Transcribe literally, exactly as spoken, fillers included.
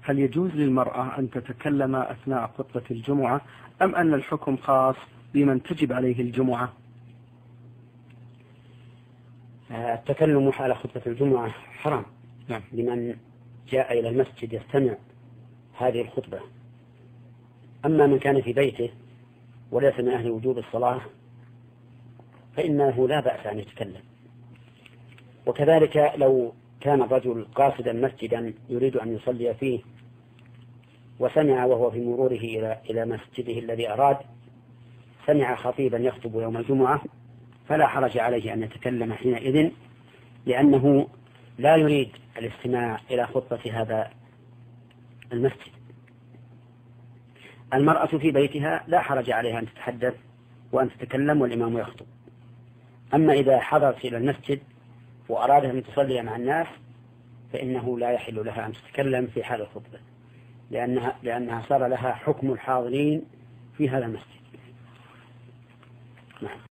هل يجوز للمرأة أن تتكلم أثناء خطبة الجمعة أم أن الحكم خاص بمن تجب عليه الجمعة؟ التكلم على خطبة الجمعة حرام نعم. لمن جاء إلى المسجد يستمع هذه الخطبة. أما من كان في بيته وليس من أهل وجوب الصلاة فإنه لا بأس أن يتكلم. وكذلك لو كان الرجل قاصدا مسجدا يريد أن يصلي فيه وسمع وهو في مروره إلى إلى مسجده الذي أراد سمع خطيبا يخطب يوم الجمعة فلا حرج عليه أن يتكلم حينئذ، لأنه لا يريد الاستماع إلى خطبة هذا المسجد. المرأة في بيتها لا حرج عليها أن تتحدث وأن تتكلم والإمام يخطب. أما إذا حضرت إلى المسجد وأرادت أن تصلي مع الناس فإنه لا يحل لها أن تتكلم في حال الخطبة، لأنها, لأنها صار لها حكم الحاضرين في هذا المسجد. نعم.